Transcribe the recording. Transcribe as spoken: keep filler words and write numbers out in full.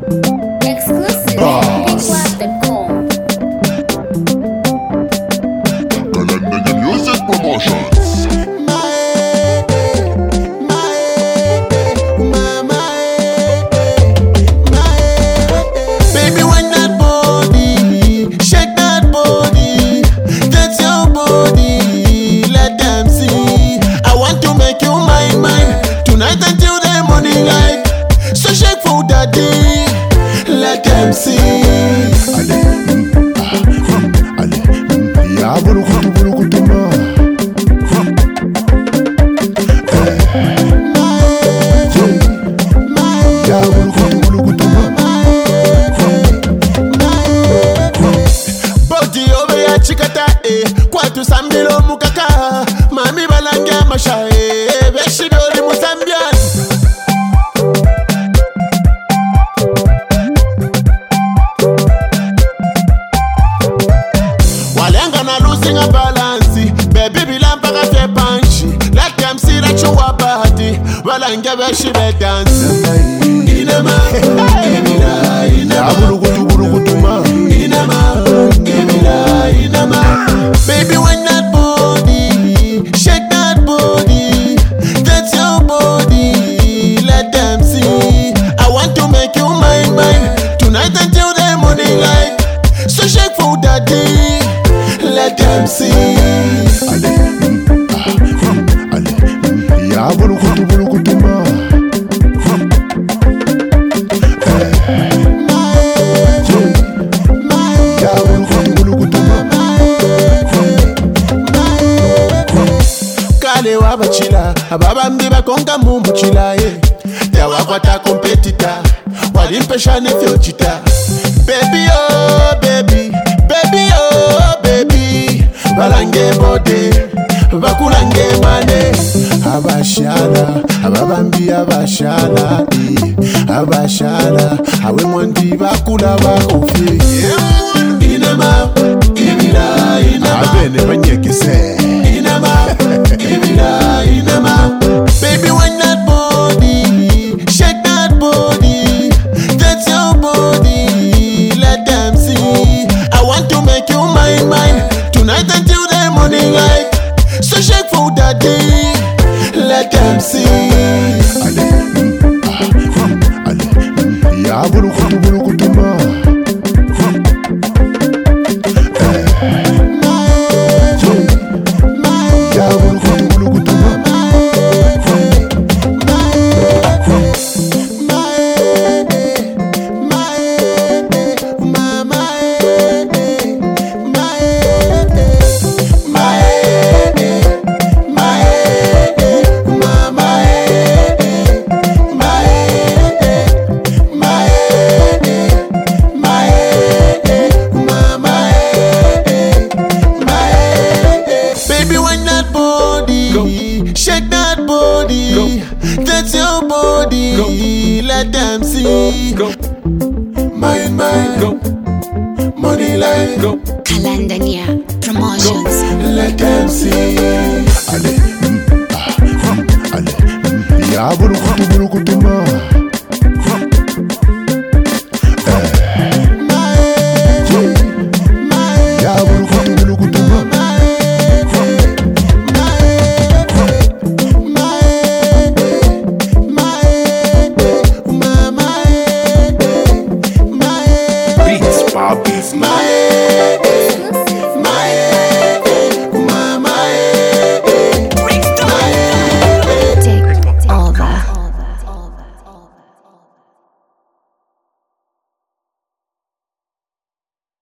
Exclusive. Boss. Big com. Kalanda Music Promotions. Baby, when that body, shake that body, that's your body, let them see. I want to make you mine, mine, tonight until the morning light. So shake for daddy, let them see. Ale, mm, ah, ale, mm, ya burukutu burukutu ma. Eh, ya burukutu burukutu ma. Body over ya chikata eh, kwatu sambilo mukaka, mami balangia masha eh, beshidori musambian. Walenga na losing a balance, baby bilampa ka fe panchi, let them see that you are body, balangia beshi be dance. Inama, inama, Ya inama. burukutu burukutu ma. Inama, Emila, Inama. Baby, when that body, shake that body, that's your body, let them see. I want to make you mine, mine, tonight until the morning light. So shake for daddy, let them see. Ale, mm, ah, ale, mm, ya burukutu burukutu ma. Ya burukutu burukutu ma. Kale wabachila ababambi bakonga mumbuchila ye yawakwata kompetita walimpeshane fyochita baby oh baby baby oh baby balange bode bakulange mane abashala ababambi abashala eh, abashala awe mwanti bakula bakofi inama ibila inama Abene banyekise. Inama, Emila, Inama. Baby, when that body, shake that body, that's your body, let them see. I want to make you mine, mine, tonight until the morning light. So shake for daddy, let them see. Ale, mm, ah, ale, mm, ya burukutu burukutu ma. Ya burukutu burukutu ma. Baby, when that body, shake that body, that's your body, let them see. Mine, mine, money line, Kalanda Promotions. let them see. Ale, mm, ah, ale, mm, ya burukutu burukutu ma. Ya burukutu burukutu ma. My